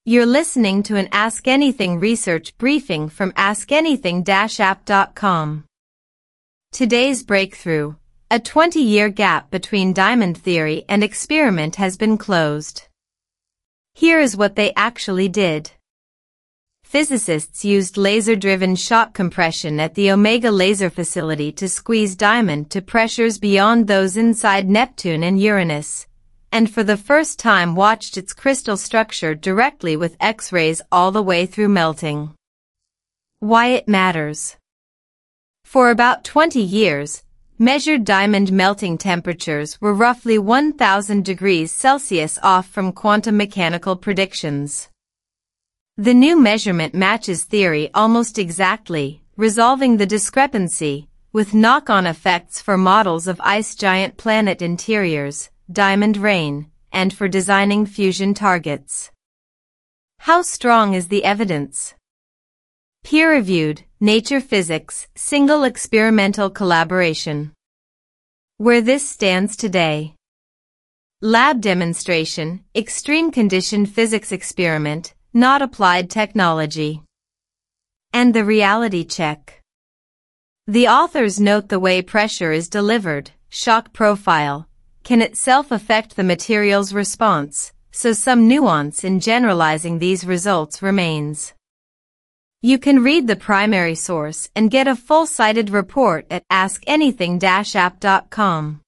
You're listening to an Ask Anything research briefing from askanything-app.com. Today's breakthrough: a 20-year gap between diamond theory and experiment has been closed. Here is what they actually did. Physicists used laser-driven shock compression at the Omega Laser Facility to squeeze diamond to pressures beyond those inside Neptune and Uranus, and for the first time watched its crystal structure directly with X-rays all the way through melting. Why it matters. For about 20 years, measured diamond melting temperatures were roughly 1,000 degrees Celsius off from quantum mechanical predictions. The new measurement matches theory almost exactly, resolving the discrepancy, with knock-on effects for models of ice giant planet interiors, diamond rain, and for designing fusion targets. How strong is the evidence? Peer-reviewed, Nature Physics, single experimental collaboration. Where this stands today. Lab demonstration, extreme condition physics experiment, not applied technology. And the reality check. The authors note the way pressure is delivered, shock profile, can itself affect the material's response, so some nuance in generalizing these results remains. You can read the primary source and get a full-cited report at askanything-app.com.